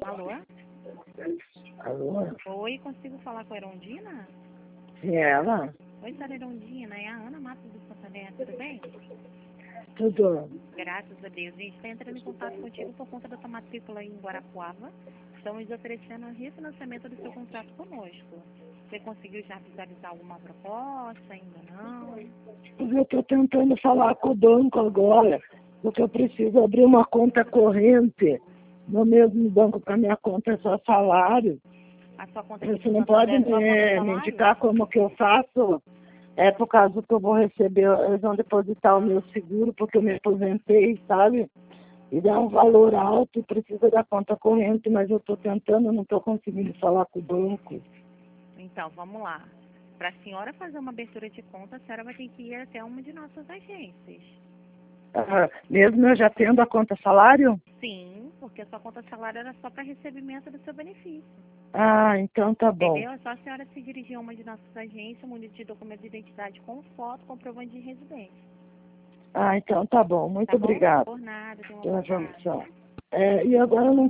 Alô? Alô? Oi, consigo falar com a Erondina? Sim, é ela? Oi, senhora Erondina, é a Ana Matos do Santander, tudo bem? Tudo. Graças a Deus. A gente está entrando em contato contigo por conta da sua matrícula em Guarapuava. Estamos oferecendo um refinanciamento do seu contrato conosco. Você conseguiu já visualizar alguma proposta? Ainda não? Eu estou tentando falar com o banco agora, porque eu preciso abrir uma conta corrente no mesmo banco para minha conta é só salário. A sua conta aqui Você do não pode Santander é sua conta me salário? indicar como que eu faço? É por causa que eu vou receber, eles vão depositar o meu seguro, porque eu me aposentei, sabe? E dá um valor alto e precisa da conta corrente, mas eu estou tentando, não estou conseguindo falar com o banco. Então, vamos lá. Para a senhora fazer uma abertura de conta, a senhora vai ter que ir até uma de nossas agências. Mesmo eu já tendo a conta salário? Sim, porque a sua conta salário era só para recebimento do seu benefício. Ah, então tá bom. Entendeu? É só a senhora se dirigir a uma de nossas agências, munido de documento de identidade com foto, comprovante de residência. Ah, então tá bom. Muito Tá bom? obrigado Por nada, tem uma pela boa tarde. informação. E agora eu não